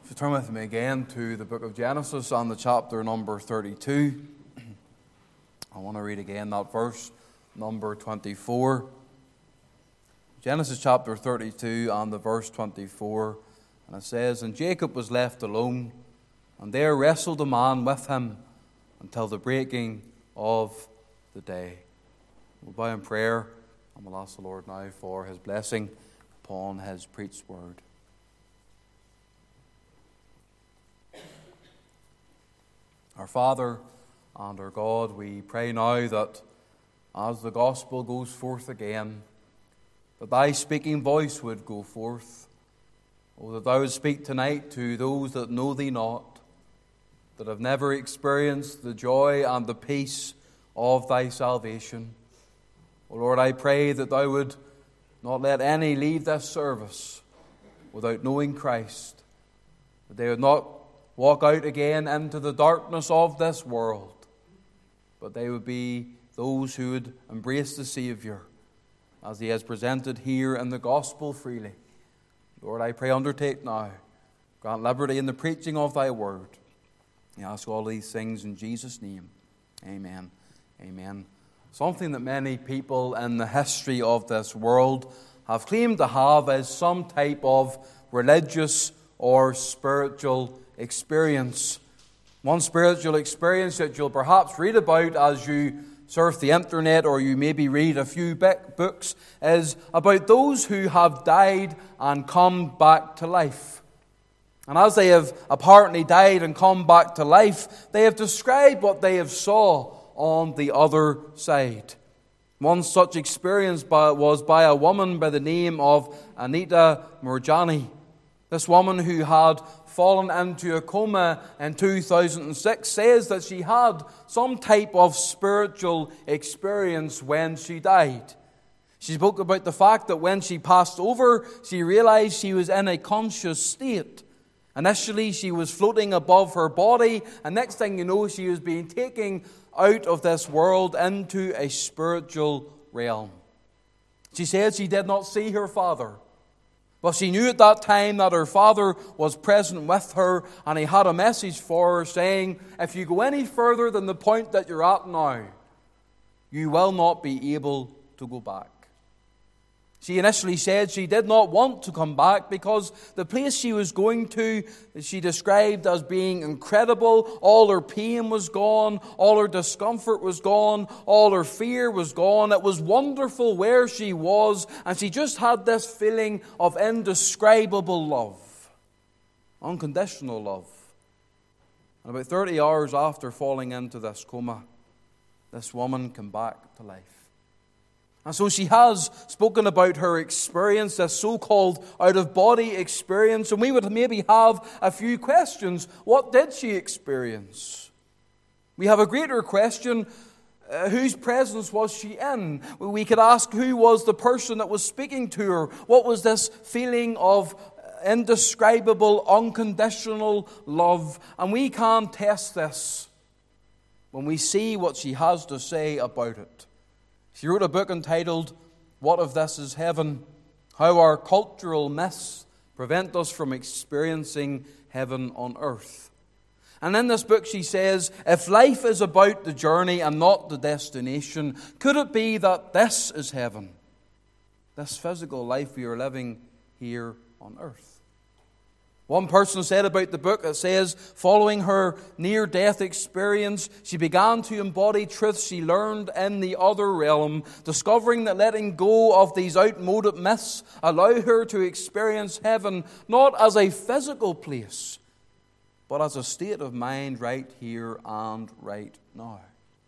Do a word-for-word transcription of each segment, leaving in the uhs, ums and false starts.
So turn with me again to the book of Genesis and the chapter number thirty-two. I want to read again that verse number twenty-four. Genesis chapter thirty-two and the verse twenty-four. And it says, "And Jacob was left alone, and there wrestled a man with him until the breaking of the day." We'll bow in prayer and we'll ask the Lord now for his blessing upon his preached word. Our Father and our God, we pray now that as the gospel goes forth again, that thy speaking voice would go forth. Oh, that thou would speak tonight to those that know thee not, that have never experienced the joy and the peace of thy salvation. Oh Lord, I pray that thou would not let any leave this service without knowing Christ, that they would not walk out again into the darkness of this world, but they would be those who would embrace the Savior as he has presented here in the gospel freely. Lord, I pray, undertake now. Grant liberty in the preaching of thy word. I ask all these things in Jesus' name. Amen. Amen. Something that many people in the history of this world have claimed to have is some type of religious or spiritual experience. One spiritual experience that you'll perhaps read about as you surf the internet or you maybe read a few books is about those who have died and come back to life. And as they have apparently died and come back to life, they have described what they have saw on the other side. One such experience was by a woman by the name of Anita Moorjani. This woman who had fallen into a coma in two thousand six says that she had some type of spiritual experience when she died. She spoke about the fact that when she passed over, she realized she was in a conscious state. Initially, she was floating above her body, and next thing you know, she was being taken out of this world into a spiritual realm. She said she did not see her father, but she knew at that time that her father was present with her, and he had a message for her saying, if you go any further than the point that you're at now, you will not be able to go back. She initially said she did not want to come back because the place she was going to, she described as being incredible. All her pain was gone, all her discomfort was gone, all her fear was gone. It was wonderful where she was, and she just had this feeling of indescribable love, unconditional love. And about thirty hours after falling into this coma, this woman came back to life. And so she has spoken about her experience, this so-called out-of-body experience, and we would maybe have a few questions. What did she experience? We have a greater question, uh, whose presence was she in? We could ask, who was the person that was speaking to her? What was this feeling of indescribable, unconditional love? And we can test this when we see what she has to say about it. She wrote a book entitled, What If This Is Heaven? How Our Cultural Myths Prevent Us from Experiencing Heaven on Earth. And in this book she says, if life is about the journey and not the destination, could it be that this is heaven? This physical life we are living here on earth. One person said about the book, it says, following her near-death experience, she began to embody truths she learned in the other realm, discovering that letting go of these outmoded myths allowed her to experience heaven not as a physical place, but as a state of mind right here and right now.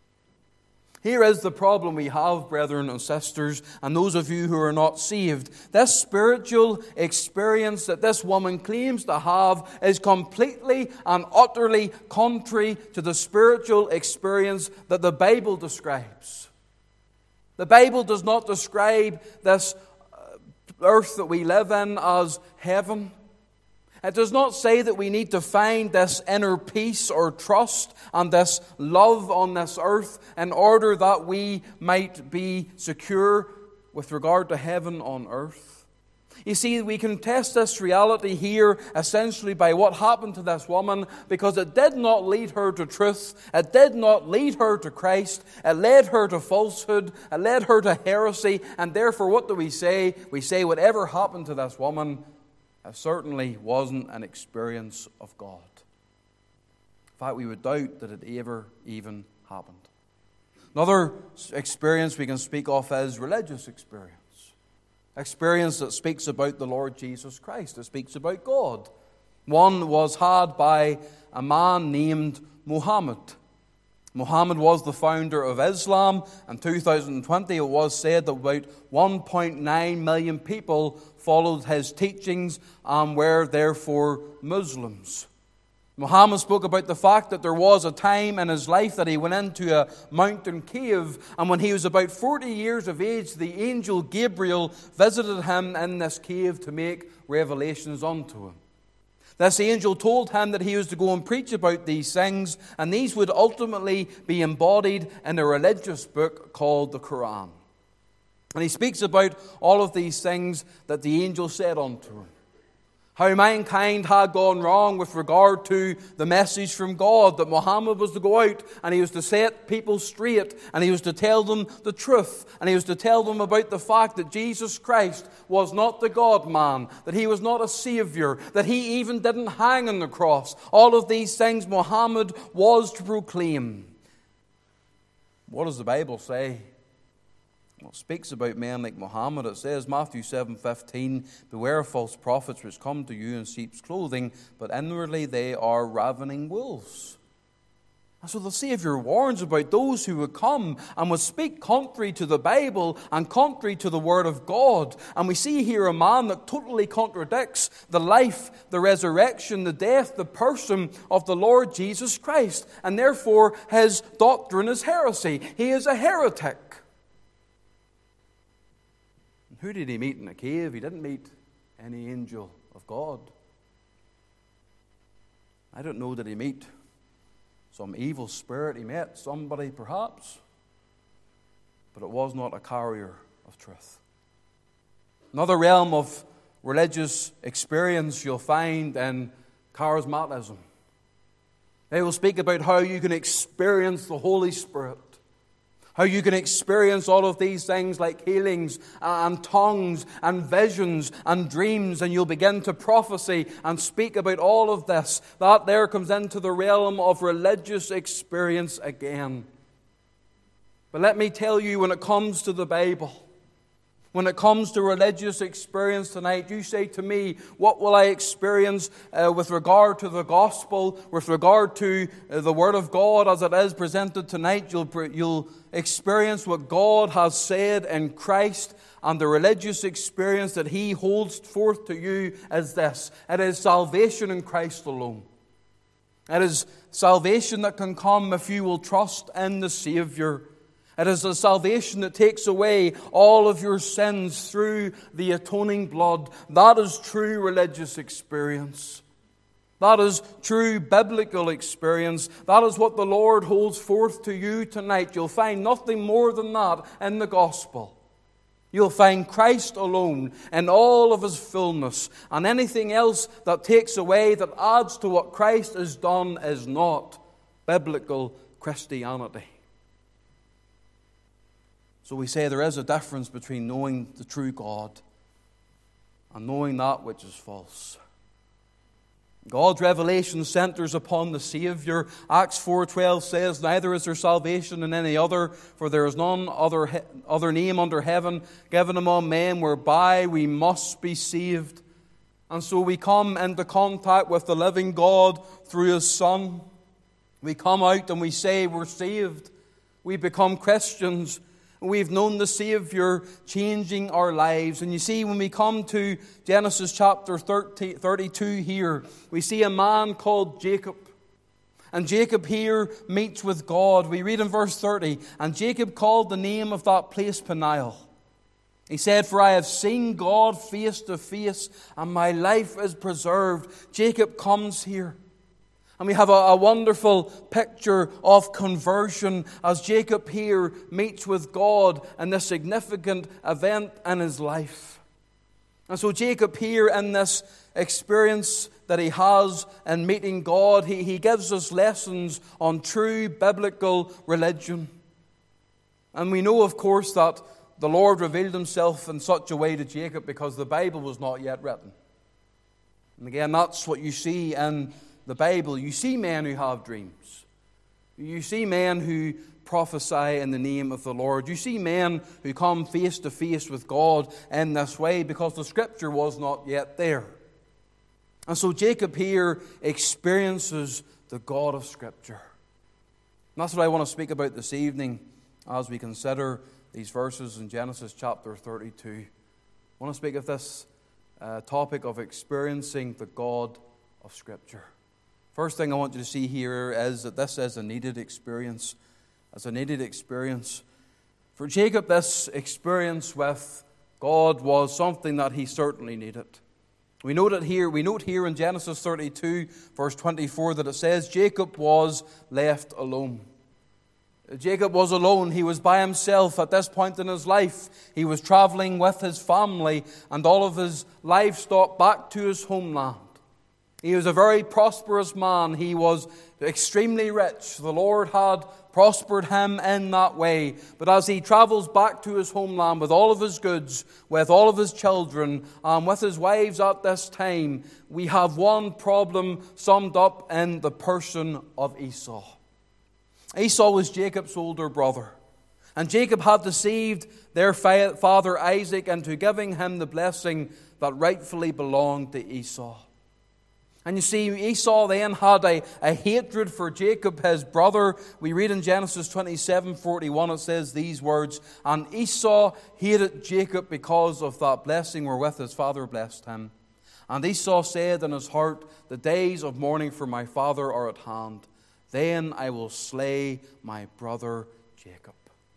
Here is the problem we have, brethren and sisters, and those of you who are not saved. This spiritual experience that this woman claims to have is completely and utterly contrary to the spiritual experience that the Bible describes. The Bible does not describe this earth that we live in as heaven. It does not say that we need to find this inner peace or trust and this love on this earth in order that we might be secure with regard to heaven on earth. You see, we can test this reality here essentially by what happened to this woman, because it did not lead her to truth. It did not lead her to Christ. It led her to falsehood. It led her to heresy. And therefore, what do we say? We say whatever happened to this woman, it certainly wasn't an experience of God. In fact, we would doubt that it ever even happened. Another experience we can speak of is religious experience. Experience that speaks about the Lord Jesus Christ. It speaks about God. One was had by a man named Muhammad. Muhammad was the founder of Islam. In two thousand twenty, it was said that about one point nine million people followed his teachings and were therefore Muslims. Muhammad spoke about the fact that there was a time in his life that he went into a mountain cave, and when he was about forty years of age, the angel Gabriel visited him in this cave to make revelations unto him. This angel told him that he was to go and preach about these things, and these would ultimately be embodied in a religious book called the Quran. And he speaks about all of these things that the angel said unto him. How mankind had gone wrong with regard to the message from God, that Muhammad was to go out and he was to set people straight, and he was to tell them the truth, and he was to tell them about the fact that Jesus Christ was not the God-man, that he was not a Savior, that he even didn't hang on the cross. All of these things Muhammad was to proclaim. What does the Bible say? Well, it speaks about men like Muhammad. It says, Matthew seven fifteen, beware of false prophets which come to you in sheep's clothing, but inwardly they are ravening wolves. And so the Savior warns about those who would come and would speak contrary to the Bible and contrary to the Word of God. And we see here a man that totally contradicts the life, the resurrection, the death, the person of the Lord Jesus Christ. And therefore his doctrine is heresy. He is a heretic. Who did he meet in a cave? He didn't meet any angel of God. I don't know, did he meet some evil spirit? He met somebody perhaps, but it was not a carrier of truth. Another realm of religious experience you'll find in charismatism. They will speak about how you can experience the Holy Spirit. How you can experience all of these things like healings and tongues and visions and dreams, and you'll begin to prophesy and speak about all of this. That there comes into the realm of religious experience again. But let me tell you, when it comes to the Bible, when it comes to religious experience tonight, you say to me, what will I experience uh, with regard to the gospel, with regard to uh, the Word of God as it is presented tonight? You'll, you'll experience what God has said in Christ, and the religious experience that He holds forth to you is this. It is salvation in Christ alone. It is salvation that can come if you will trust in the Savior. It is a salvation that takes away all of your sins through the atoning blood. That is true religious experience. That is true biblical experience. That is what the Lord holds forth to you tonight. You'll find nothing more than that in the gospel. You'll find Christ alone in all of His fullness. And anything else that takes away, that adds to what Christ has done, is not biblical Christianity. So we say there is a difference between knowing the true God and knowing that which is false. God's revelation centers upon the Savior. Acts four twelve says, neither is there salvation in any other, for there is none other, he- other name under heaven given among men whereby we must be saved. And so we come into contact with the living God through His Son. We come out and we say we're saved. We become Christians. We've known the Savior changing our lives. And you see, when we come to Genesis chapter thirty, thirty-two here, we see a man called Jacob. And Jacob here meets with God. We read in verse thirty, and Jacob called the name of that place Peniel. He said, for I have seen God face to face, and my life is preserved. Jacob comes here. And we have a, a wonderful picture of conversion as Jacob here meets with God in this significant event in his life. And so Jacob here in this experience that he has in meeting God, he, he gives us lessons on true biblical religion. And we know, of course, that the Lord revealed himself in such a way to Jacob because the Bible was not yet written. And again, that's what you see in the Bible. You see men who have dreams. You see men who prophesy in the name of the Lord. You see men who come face to face with God in this way because the Scripture was not yet there. And so Jacob here experiences the God of Scripture. And that's what I want to speak about this evening as we consider these verses in Genesis chapter thirty-two. I want to speak of this uh, topic of experiencing the God of Scripture. First thing I want you to see here is that this is a needed experience. As a needed experience. For Jacob, this experience with God was something that he certainly needed. We note it here, we note here in Genesis thirty-two, verse twenty-four, that it says Jacob was left alone. Jacob was alone. He was by himself at this point in his life. He was traveling with his family and all of his livestock back to his homeland. He was a very prosperous man. He was extremely rich. The Lord had prospered him in that way. But as he travels back to his homeland with all of his goods, with all of his children, and with his wives at this time, we have one problem summed up in the person of Esau. Esau was Jacob's older brother. And Jacob had deceived their father Isaac into giving him the blessing that rightfully belonged to Esau. And you see, Esau then had a, a hatred for Jacob, his brother. We read in Genesis twenty-seven forty-one, it says these words, "And Esau hated Jacob because of that blessing wherewith his father blessed him. And Esau said in his heart, The days of mourning for my father are at hand. Then I will slay my brother Jacob."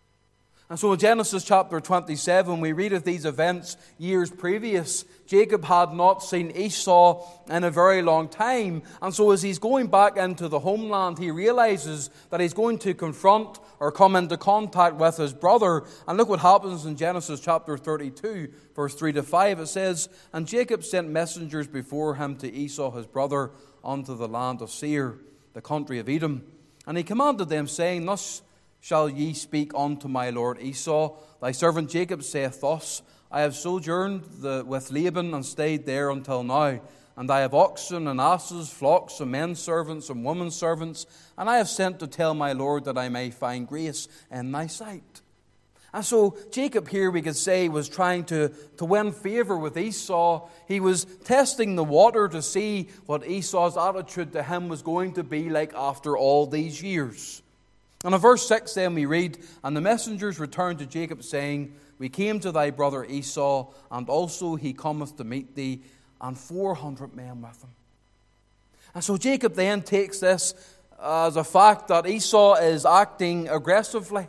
And so in Genesis chapter twenty-seven, we read of these events years previous. Jacob had not seen Esau in a very long time. And so as he's going back into the homeland, he realizes that he's going to confront or come into contact with his brother. And look what happens in Genesis chapter thirty-two, verse three to five. It says, "And Jacob sent messengers before him to Esau his brother unto the land of Seir, the country of Edom. And he commanded them, saying, Thus shall ye speak unto my lord Esau, Thy servant Jacob saith thus, I have sojourned the, with Laban and stayed there until now. And I have oxen and asses, flocks and men servants and women servants. And I have sent to tell my lord that I may find grace in thy sight." And so Jacob here, we could say, was trying to, to win favor with Esau. He was testing the water to see what Esau's attitude to him was going to be like after all these years. And in verse six then we read, "And the messengers returned to Jacob, saying, We came to thy brother Esau, and also he cometh to meet thee, and four hundred men with him." And so Jacob then takes this as a fact that Esau is acting aggressively.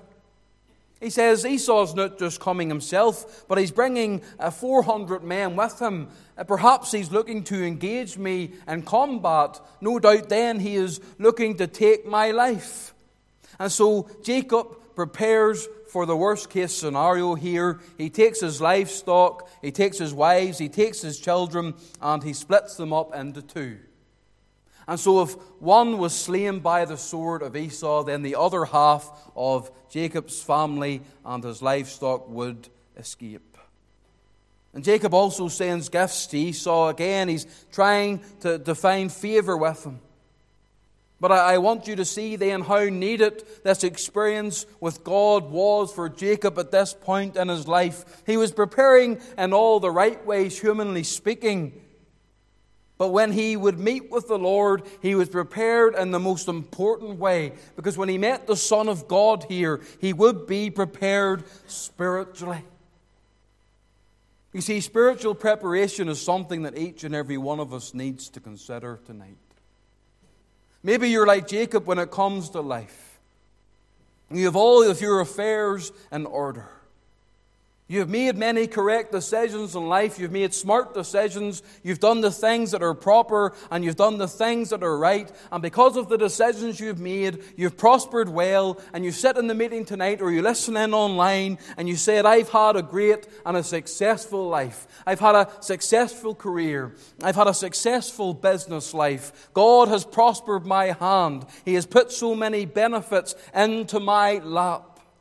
He says Esau's not just coming himself, but he's bringing uh, four hundred men with him. Uh, perhaps he's looking to engage me in combat. No doubt then he is looking to take my life. And so Jacob prepares for the worst case scenario here. He takes his livestock, he takes his wives, he takes his children, and he splits them up into two. And so if one was slain by the sword of Esau, then the other half of Jacob's family and his livestock would escape. And Jacob also sends gifts to Esau. Again, he's trying to, to find favor with him. But I, I want you to see then how needed this experience with God was for Jacob at this point in his life. He was preparing in all the right ways, humanly speaking. But when he would meet with the Lord, he was prepared in the most important way. Because when he met the Son of God here, he would be prepared spiritually. You see, spiritual preparation is something that each and every one of us needs to consider tonight. Maybe you're like Jacob when it comes to life. You have all of your affairs in order. You've made many correct decisions in life. You've made smart decisions. You've done the things that are proper, and you've done the things that are right. And because of the decisions you've made, you've prospered well. And you sit in the meeting tonight, or you listen in online, and you said, I've had a great and a successful life. I've had a successful career. I've had a successful business life. God has prospered my hand. He has put so many benefits into my lap.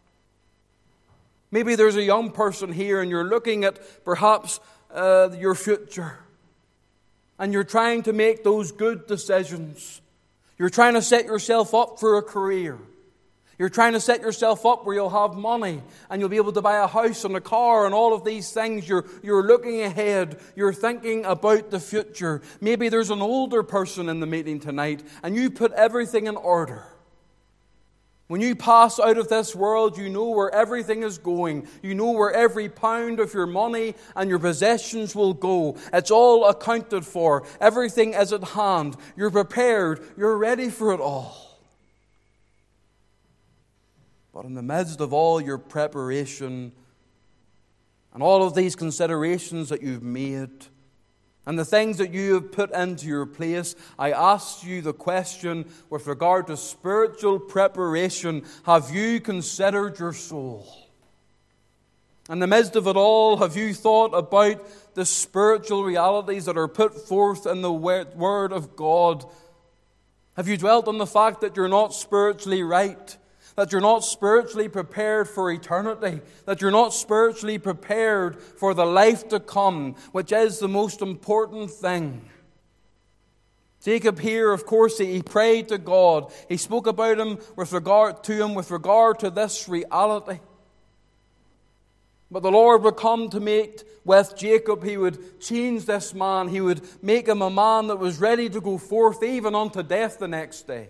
Maybe there's a young person here and you're looking at perhaps uh, your future. And you're trying to make those good decisions. You're trying to set yourself up for a career. You're trying to set yourself up where you'll have money and you'll be able to buy a house and a car and all of these things. You're, you're looking ahead. You're thinking about the future. Maybe there's an older person in the meeting tonight and you put everything in order. When you pass out of this world, you know where everything is going. You know where every pound of your money and your possessions will go. It's all accounted for. Everything is at hand. You're prepared. You're ready for it all. But in the midst of all your preparation and all of these considerations that you've made, and the things that you have put into your place, I ask you the question with regard to spiritual preparation. Have you considered your soul? In the midst of it all, have you thought about the spiritual realities that are put forth in the Word of God? Have you dwelt on the fact that you're not spiritually right? That you're not spiritually prepared for eternity, that you're not spiritually prepared for the life to come, which is the most important thing. Jacob here, of course, he prayed to God. He spoke about him with regard to him with regard to this reality. But the Lord would come to meet with Jacob. He would change this man. He would make him a man that was ready to go forth even unto death the next day.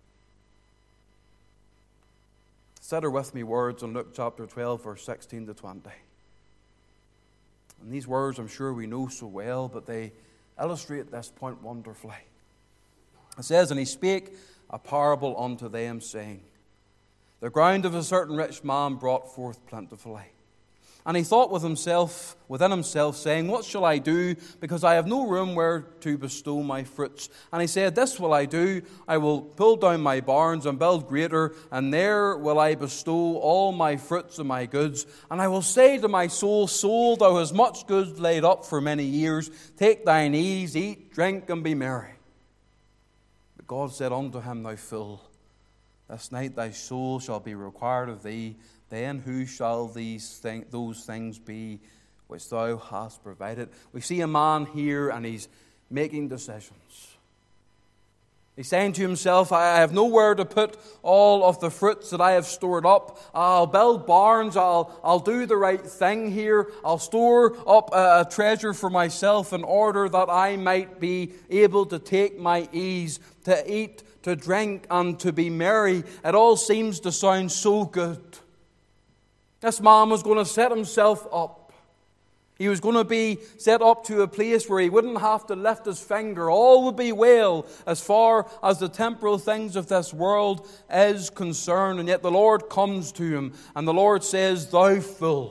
Consider with me words in Luke chapter twelve, verse sixteen to twenty. And these words I'm sure we know so well, but they illustrate this point wonderfully. It says, And he spake a parable unto them, saying, The ground of a certain rich man brought forth plentifully. And he thought with himself, within himself, saying, What shall I do? Because I have no room where to bestow my fruits. And he said, This will I do. I will pull down my barns and build greater, and there will I bestow all my fruits and my goods. And I will say to my soul, Soul, thou hast much goods laid up for many years. Take thine ease, eat, drink, and be merry. But God said unto him, Thou fool, this night thy soul shall be required of thee. Then who shall these thing, those things be which thou hast provided? We see a man here and he's making decisions. He's saying to himself, I have nowhere to put all of the fruits that I have stored up. I'll build barns. I'll, I'll do the right thing here. I'll store up a, a treasure for myself in order that I might be able to take my ease, to eat, to drink, and to be merry. It all seems to sound so good. This man was going to set himself up. He was going to be set up to a place where he wouldn't have to lift his finger. All would be well as far as the temporal things of this world is concerned. And yet the Lord comes to him and the Lord says, Thou fool.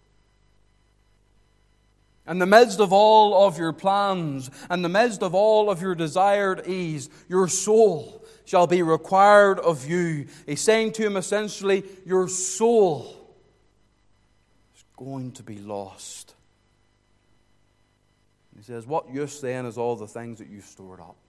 In the midst of all of your plans, in the midst of all of your desired ease, your soul shall be required of you. He's saying to him essentially, your soul going to be lost. He says, What use then is all the things that you've stored up?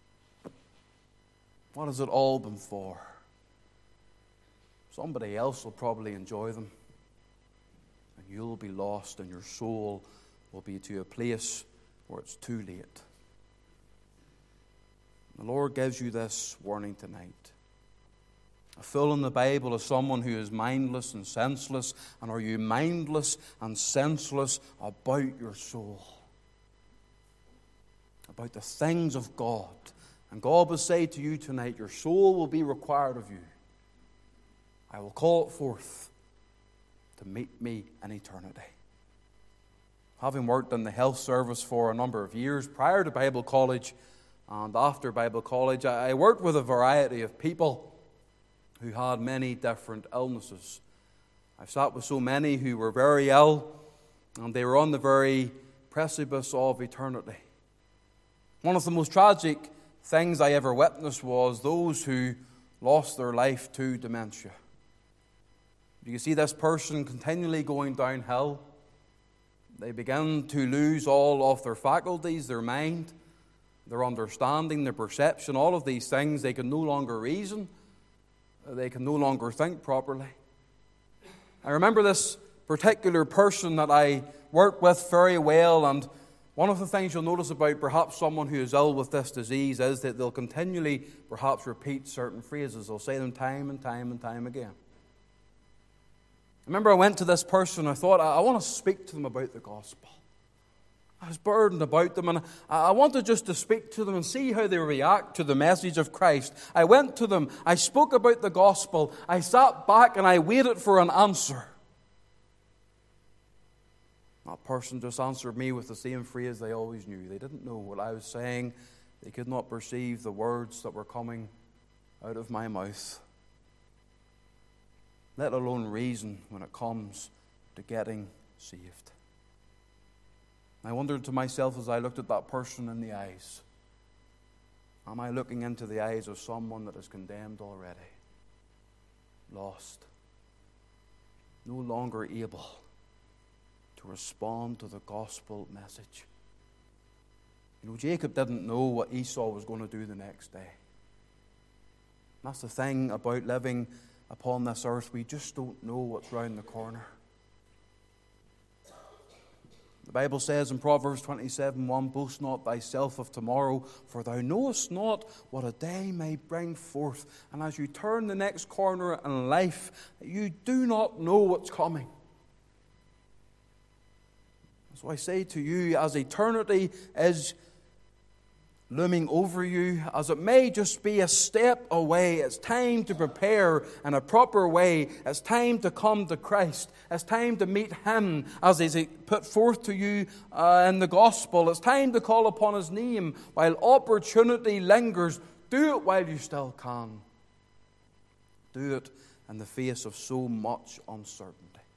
What has it all been for? Somebody else will probably enjoy them, and you'll be lost, and your soul will be to a place where it's too late. The Lord gives you this warning tonight. A fool in the Bible is someone who is mindless and senseless. And are you mindless and senseless about your soul? About the things of God. And God will say to you tonight, your soul will be required of you. I will call it forth to meet me in eternity. Having worked in the health service for a number of years, prior to Bible college and after Bible college, I worked with a variety of people who had many different illnesses. I've sat with so many who were very ill, and they were on the very precipice of eternity. One of the most tragic things I ever witnessed was those who lost their life to dementia. You see this person continually going downhill. They begin to lose all of their faculties, their mind, their understanding, their perception, all of these things. They can no longer reason. They can no longer think properly. I remember this particular person that I worked with very well, and one of the things you'll notice about perhaps someone who is ill with this disease is that they'll continually perhaps repeat certain phrases. They'll say them time and time and time again. I remember I went to this person, I thought, I, I want to speak to them about the gospel. I was burdened about them, and I, I wanted just to speak to them and see how they react to the message of Christ. I went to them, I spoke about the gospel, I sat back and I waited for an answer. That person just answered me with the same phrase they always knew. They didn't know what I was saying. They could not perceive the words that were coming out of my mouth, let alone reason when it comes to getting saved. I wondered to myself as I looked at that person in the eyes, am I looking into the eyes of someone that is condemned already, lost, no longer able to respond to the gospel message? You know, Jacob didn't know what Esau was going to do the next day. That's the thing about living upon this earth. We just don't know what's round the corner. The Bible says in Proverbs twenty-seven one, boast not thyself of tomorrow, for thou knowest not what a day may bring forth. And as you turn the next corner in life, you do not know what's coming. So I say to you, as eternity is looming over you, as it may just be a step away, it's time to prepare in a proper way. It's time to come to Christ. It's time to meet Him as He's put forth to you uh, in the gospel. It's time to call upon His name while opportunity lingers. Do it while you still can. Do it in the face of so much uncertainty.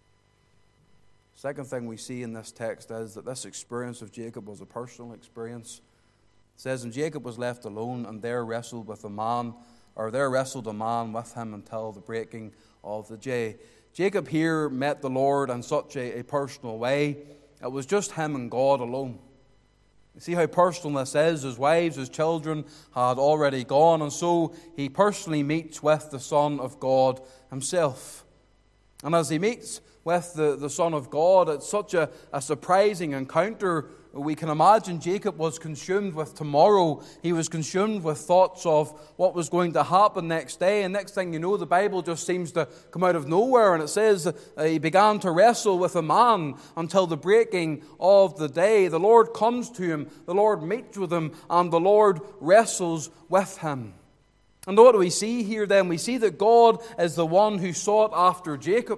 Second thing we see in this text is that this experience of Jacob was a personal experience. It says, and Jacob was left alone, and there wrestled with a man, or there wrestled a man with him until the breaking of the day. Jacob here met the Lord in such a, a personal way. It was just him and God alone. You see how personal this is. His wives, his children had already gone, and so he personally meets with the Son of God himself. And as he meets with the, the Son of God, it's such a, a surprising encounter. We can imagine Jacob was consumed with tomorrow. He was consumed with thoughts of what was going to happen next day. And next thing you know, the Bible just seems to come out of nowhere. And it says uh, he began to wrestle with a man until the breaking of the day. The Lord comes to him. The Lord meets with him. And the Lord wrestles with him. And what do we see here then? We see that God is the one who sought after Jacob.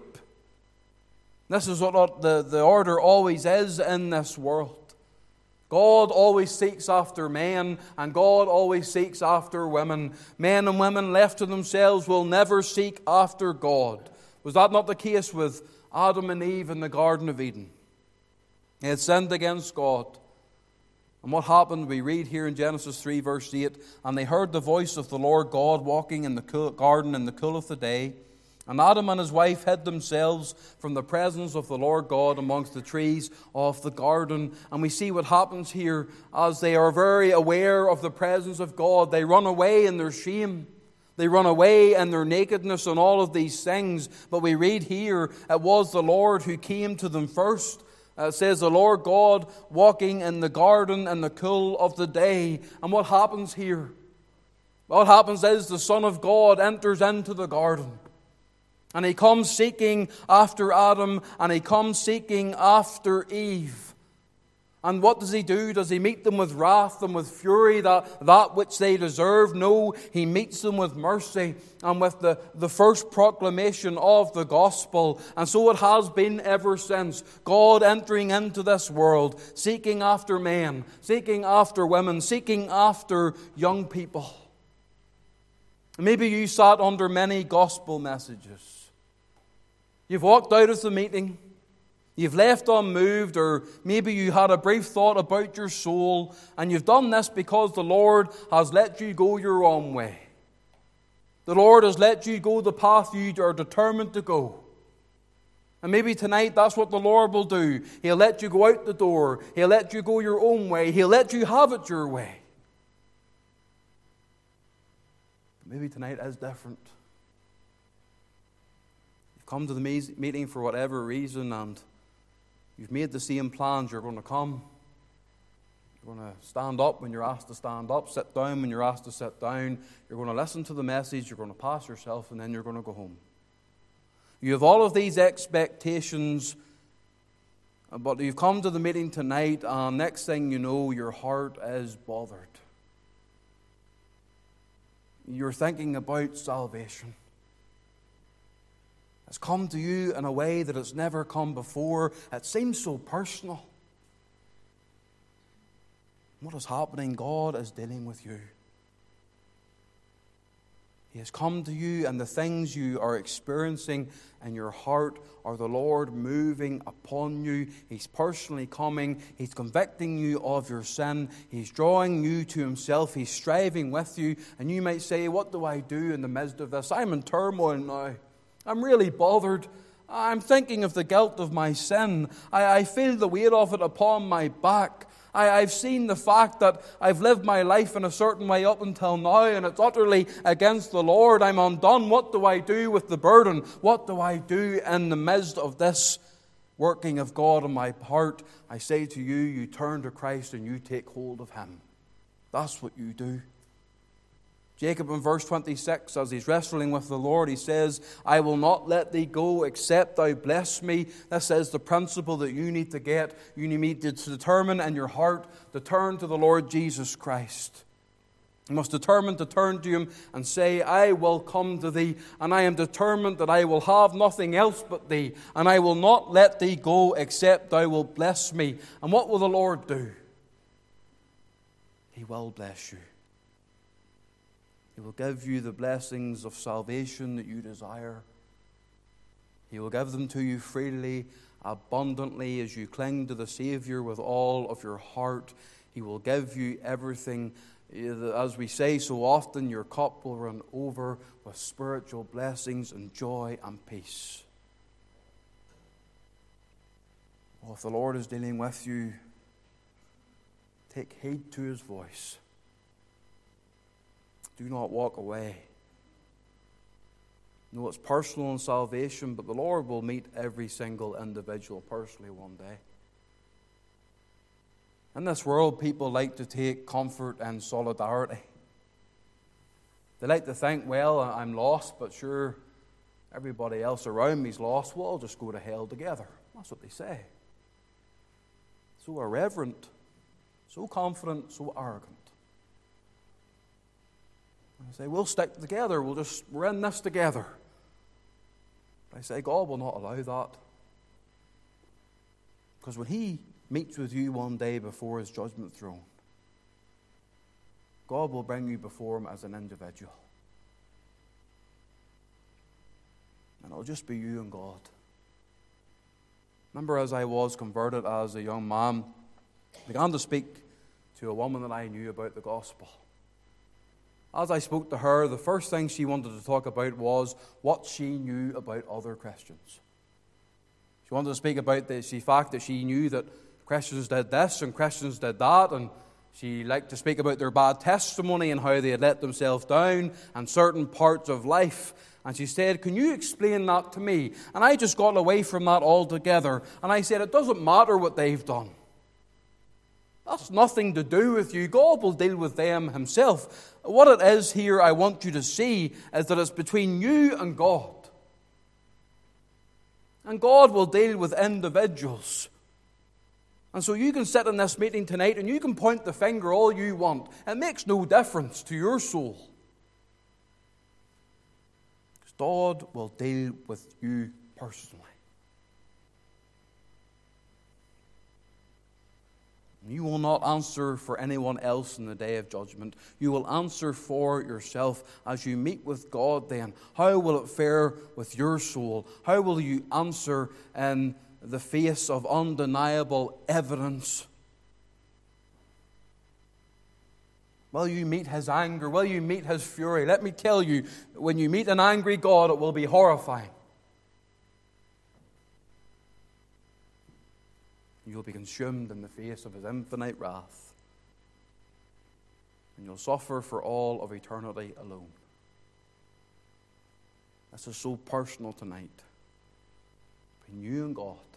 This is what the, the order always is in this world. God always seeks after men, and God always seeks after women. Men and women left to themselves will never seek after God. Was that not the case with Adam and Eve in the Garden of Eden? They had sinned against God. And what happened? We read here in Genesis three, verse eight, and they heard the voice of the Lord God walking in the cool garden in the cool of the day. And Adam and his wife hid themselves from the presence of the Lord God amongst the trees of the garden. And we see what happens here as they are very aware of the presence of God. They run away in their shame. They run away in their nakedness and all of these things. But we read here, it was the Lord who came to them first. It says the Lord God walking in the garden in the cool of the day. And what happens here? What happens is the Son of God enters into the garden. And He comes seeking after Adam, and He comes seeking after Eve. And what does He do? Does He meet them with wrath and with fury, that, that which they deserve? No, He meets them with mercy and with the, the first proclamation of the gospel. And so it has been ever since. God entering into this world, seeking after men, seeking after women, seeking after young people. Maybe you sat under many gospel messages. You've walked out of the meeting. You've left unmoved, or maybe you had a brief thought about your soul, and you've done this because the Lord has let you go your own way. The Lord has let you go the path you are determined to go. And maybe tonight that's what the Lord will do. He'll let you go out the door. He'll let you go your own way. He'll let you have it your way. But maybe tonight is different. You've come to the meeting for whatever reason, and you've made the same plans. You're going to come. You're going to stand up when you're asked to stand up, sit down when you're asked to sit down. You're going to listen to the message. You're going to pass yourself, and then you're going to go home. You have all of these expectations, but you've come to the meeting tonight, and next thing you know, your heart is bothered. You're thinking about salvation. It's come to you in a way that it's never come before. It seems so personal. What is happening? God is dealing with you. He has come to you, and the things you are experiencing in your heart are the Lord moving upon you. He's personally coming. He's convicting you of your sin. He's drawing you to Himself. He's striving with you. And you might say, what do I do in the midst of this? I'm in turmoil now. I'm really bothered. I'm thinking of the guilt of my sin. I, I feel the weight of it upon my back. I, I've seen the fact that I've lived my life in a certain way up until now, and it's utterly against the Lord. I'm undone. What do I do with the burden? What do I do in the midst of this working of God in my heart? I say to you, you turn to Christ and you take hold of Him. That's what you do. Jacob in verse twenty-six, as he's wrestling with the Lord, he says, I will not let thee go except thou bless me. This is the principle that you need to get. You need to determine in your heart to turn to the Lord Jesus Christ. You must determine to turn to Him and say, I will come to Thee, and I am determined that I will have nothing else but Thee, and I will not let Thee go except Thou wilt bless me. And what will the Lord do? He will bless you. He will give you the blessings of salvation that you desire. He will give them to you freely, abundantly, as you cling to the Savior with all of your heart. He will give you everything. As we say so often, your cup will run over with spiritual blessings and joy and peace. Well, if the Lord is dealing with you, take heed to His voice. Do not walk away. No, it's personal in salvation, but the Lord will meet every single individual personally one day. In this world, people like to take comfort and solidarity. They like to think, well, I'm lost, but sure, everybody else around me's lost. We'll all just go to hell together. That's what they say. So irreverent, so confident, so arrogant. I say, we'll stick together. We'll just, we're in this together. But I say, God will not allow that. Because when He meets with you one day before His judgment throne, God will bring you before Him as an individual. And it'll just be you and God. Remember, as I was converted as a young man, I began to speak to a woman that I knew about the gospel. As I spoke to her, the first thing she wanted to talk about was what she knew about other Christians. She wanted to speak about the fact that she knew that Christians did this and Christians did that, and she liked to speak about their bad testimony and how they had let themselves down and certain parts of life. And she said, can you explain that to me? And I just got away from that altogether. And I said, it doesn't matter what they've done. That's nothing to do with you. God will deal with them Himself. What it is here I want you to see is that it's between you and God. And God will deal with individuals. And so you can sit in this meeting tonight and you can point the finger all you want. It makes no difference to your soul. Because God will deal with you personally. You will not answer for anyone else in the day of judgment. You will answer for yourself as you meet with God then. How will it fare with your soul? How will you answer in the face of undeniable evidence? Will you meet his anger? Will you meet his fury? Let me tell you, when you meet an angry God, it will be horrifying. You'll be consumed in the face of his infinite wrath. And you'll suffer for all of eternity alone. This is so personal tonight. Between you and God.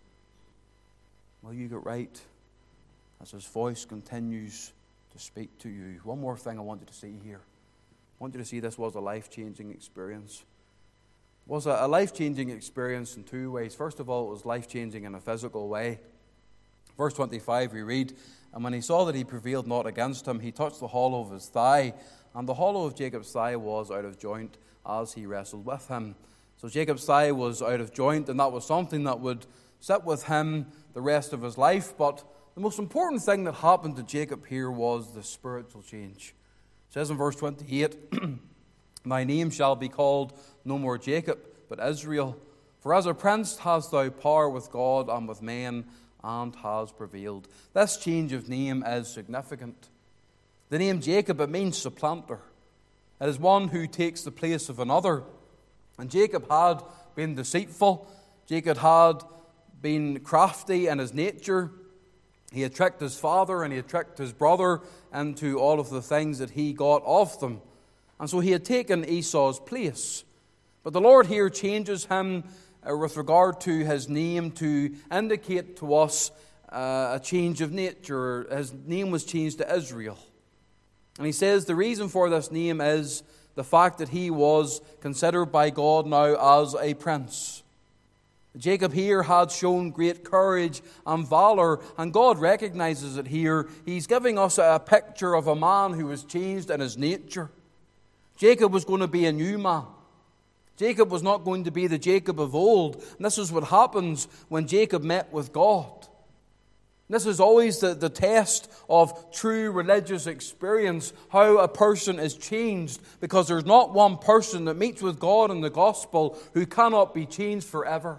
Will you get right as his voice continues to speak to you? One more thing I want you to see here. I want you to see this was a life-changing experience. It was a life-changing experience in two ways. First of all, it was life-changing in a physical way. Verse twenty-five, we read, "And when he saw that he prevailed not against him, he touched the hollow of his thigh, and the hollow of Jacob's thigh was out of joint as he wrestled with him." So Jacob's thigh was out of joint, and that was something that would sit with him the rest of his life. But the most important thing that happened to Jacob here was the spiritual change. It says in verse twenty-eight, "Thy name shall be called no more Jacob, but Israel. For as a prince hast thou power with God and with men, and has prevailed." This change of name is significant. The name Jacob, it means supplanter. It is one who takes the place of another. And Jacob had been deceitful. Jacob had been crafty in his nature. He had tricked his father and he had tricked his brother into all of the things that he got of them. And so he had taken Esau's place. But the Lord here changes him with regard to his name to indicate to us uh, a change of nature. His name was changed to Israel. And he says the reason for this name is the fact that he was considered by God now as a prince. Jacob here had shown great courage and valor, and God recognizes it here. He's giving us a picture of a man who was changed in his nature. Jacob was going to be a new man. Jacob was not going to be the Jacob of old. And this is what happens when Jacob met with God. This is always the, the test of true religious experience, how a person is changed, because there's not one person that meets with God in the gospel who cannot be changed forever.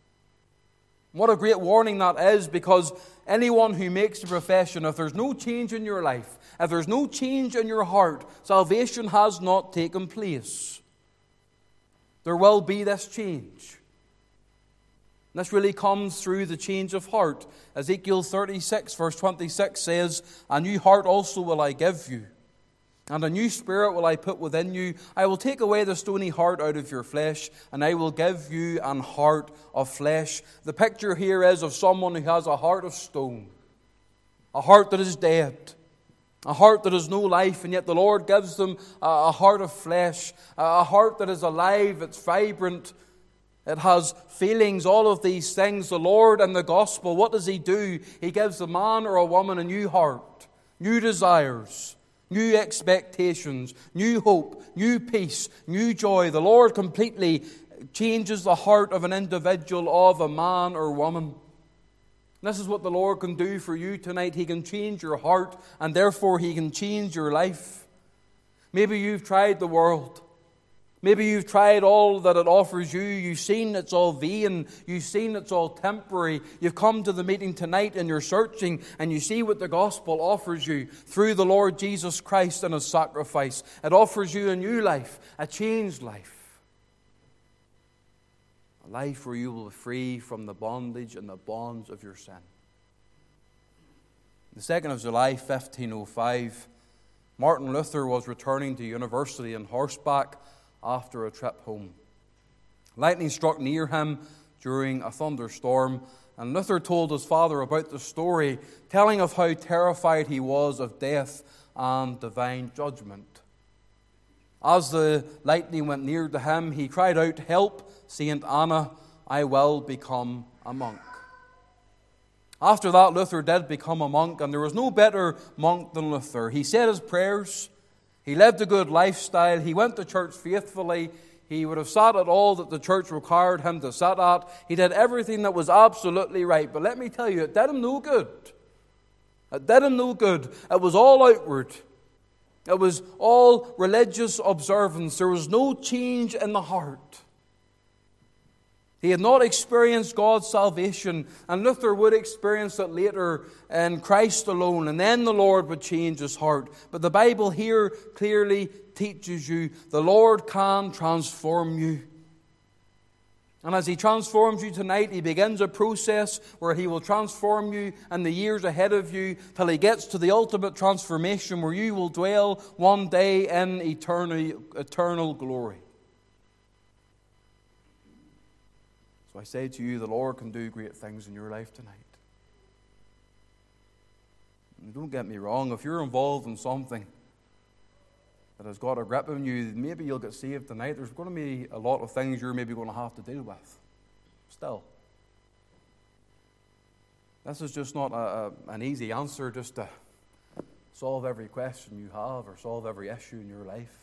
What a great warning that is, because anyone who makes the profession, if there's no change in your life, if there's no change in your heart, salvation has not taken place. There will be this change. And this really comes through the change of heart. Ezekiel thirty-six, verse twenty-six says, "A new heart also will I give you, and a new spirit will I put within you. I will take away the stony heart out of your flesh, and I will give you an heart of flesh." The picture here is of someone who has a heart of stone, a heart that is dead, a heart that has no life, and yet the Lord gives them a heart of flesh, a heart that is alive, it's vibrant, it has feelings, all of these things. The Lord in the gospel, what does He do? He gives a man or a woman a new heart, new desires, new expectations, new hope, new peace, new joy. The Lord completely changes the heart of an individual, of a man or woman. This is what the Lord can do for you tonight. He can change your heart, and therefore He can change your life. Maybe you've tried the world. Maybe you've tried all that it offers you. You've seen it's all vain. You've seen it's all temporary. You've come to the meeting tonight and you're searching, and you see what the gospel offers you through the Lord Jesus Christ and His sacrifice. It offers you a new life, a changed life. A life where you will be free from the bondage and the bonds of your sin. The second of July, fifteen oh five, Martin Luther was returning to university on horseback after a trip home. Lightning struck near him during a thunderstorm, and Luther told his father about the story, telling of how terrified he was of death and divine judgment. As the lightning went near to him, he cried out, "Help, Saint Anna, I will become a monk." After that, Luther did become a monk, and there was no better monk than Luther. He said his prayers, he lived a good lifestyle, he went to church faithfully, he would have sat at all that the church required him to sit at. He did everything that was absolutely right. But let me tell you, it did him no good. It did him no good. It was all outward. It was all religious observance. There was no change in the heart. He had not experienced God's salvation, and Luther would experience it later in Christ alone, and then the Lord would change his heart. But the Bible here clearly teaches you the Lord can transform you. And as He transforms you tonight, He begins a process where He will transform you in the years ahead of you till He gets to the ultimate transformation where you will dwell one day in eternal, eternal glory. So I say to you, the Lord can do great things in your life tonight. And don't get me wrong, if you're involved in something that has got a grip on you, maybe you'll get saved tonight. There's going to be a lot of things you're maybe going to have to deal with. Still. This is just not a, a, an easy answer just to solve every question you have or solve every issue in your life.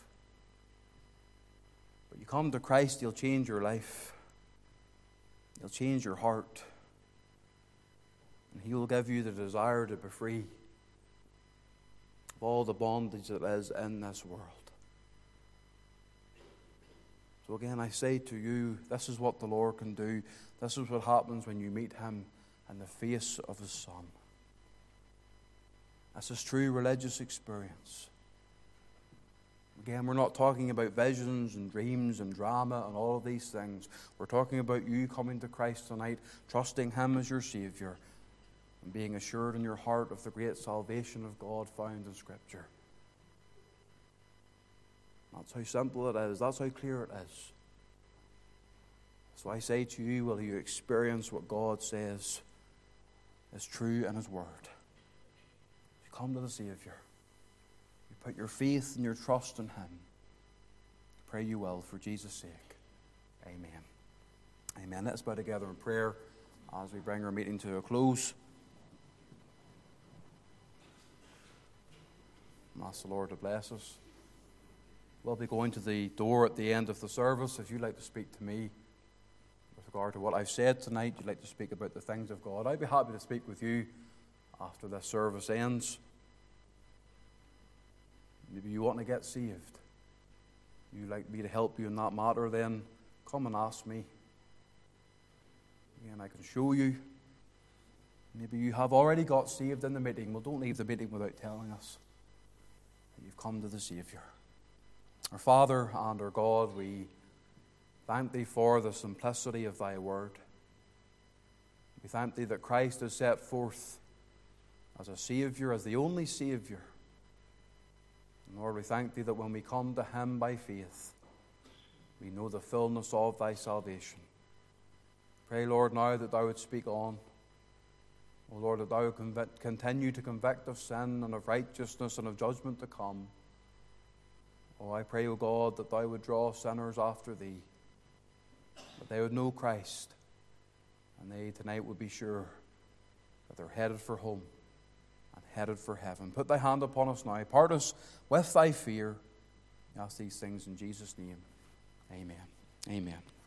But you come to Christ, He'll change your life. He'll change your heart. And He will give you the desire to be free of all the bondage that is in this world. So again, I say to you, this is what the Lord can do. This is what happens when you meet Him in the face of His Son. This is true religious experience. Again, we're not talking about visions and dreams and drama and all of these things. We're talking about you coming to Christ tonight, trusting Him as your Savior, and being assured in your heart of the great salvation of God found in Scripture. That's how simple it is. That's how clear it is. So I say to you, will you experience what God says is true in His Word? You come to the Savior. You put your faith and your trust in Him. I pray you will for Jesus' sake. Amen. Amen. Let's bow together in prayer as we bring our meeting to a close. Ask the Lord to bless us. We'll be going to the door at the end of the service. If you'd like to speak to me with regard to what I've said tonight, you'd like to speak about the things of God, I'd be happy to speak with you after this service ends. Maybe you want to get saved. You'd like me to help you in that matter, then come and ask me. Again, I can show you. Maybe you have already got saved in the meeting. Well, don't leave the meeting without telling us that you've come to the Savior. Our Father and our God, we thank Thee for the simplicity of Thy Word. We thank Thee that Christ is set forth as a Savior, as the only Savior. And Lord, we thank Thee that when we come to Him by faith, we know the fullness of Thy salvation. Pray, Lord, now that Thou would speak on. O Lord, that Thou would convict, continue to convict of sin and of righteousness and of judgment to come. Oh, I pray, O God, that Thou would draw sinners after Thee, that they would know Christ, and they tonight would be sure that they're headed for home and headed for heaven. Put Thy hand upon us now. Part us with Thy fear. I ask these things in Jesus' name. Amen. Amen.